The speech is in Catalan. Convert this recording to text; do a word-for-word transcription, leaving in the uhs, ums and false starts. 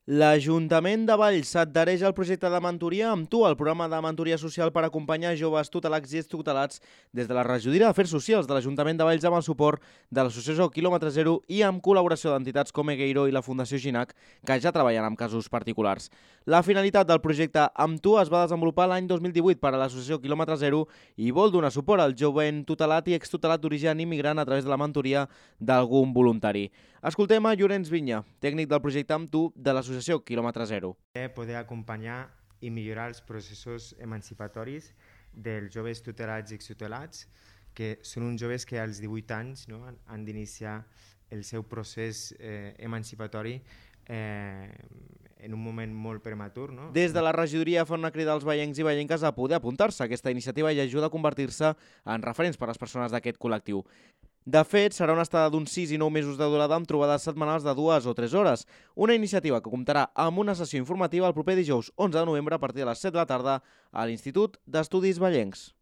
L'Ajuntament de Valls s'adhereix al projecte de mentoria amb tu, el programa de mentoria social per acompanyar joves tutelats i extutelats des de la regidoria d'Afers Socials de l'Ajuntament de Valls amb el suport de l'associació Quilòmetre Zero i amb col·laboració d'entitats com Egueiro i la Fundació Ginac, que ja treballen amb casos particulars. La finalitat del projecte Amb tu es va desenvolupar l'any dos mil divuit per a l'associació Quilòmetre Zero i vol donar suport al jovent tutelat i extutelat d'origen immigrant a través de la mentoria d'algun voluntari. Escoltem a Llorenç Vinya, tècnic del projecte Amb tu de l'associació Quilòmetre Zero. Poder acompanyar i millorar els processos emancipatoris dels joves tutelats i extutelats, que són uns joves que als divuit anys no, han d'iniciar el seu procés eh, emancipatori eh, en un moment molt prematur. No? Des de la regidoria fan una crida als vallencs i vallenques a poder apuntar-se a aquesta iniciativa i ajuda a convertir-se en referents per a les persones d'aquest col·lectiu. De fet, serà una estada d'uns sis i nou mesos de durada amb trobades setmanals de dues o tres hores. Una iniciativa que comptarà amb una sessió informativa el proper dijous onze de novembre a partir de les set de la tarda a l'Institut d'Estudis Vallencs.